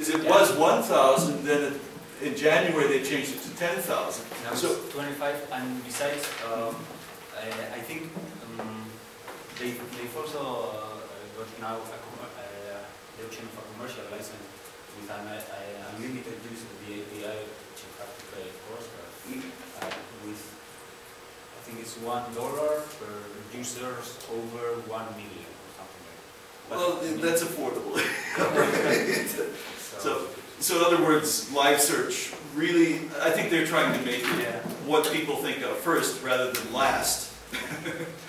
Because it was 1,000, then in January they changed it to 10,000. Now So it's 25, and besides, I think they've also got now the option of a commercial license with an unlimited use of the API, which you have to pay, of course, but with, I think it's $1 per users over 1 million or something like that. well, that's affordable. So in other words, live search really, I think they're trying to make it what people think of first rather than last.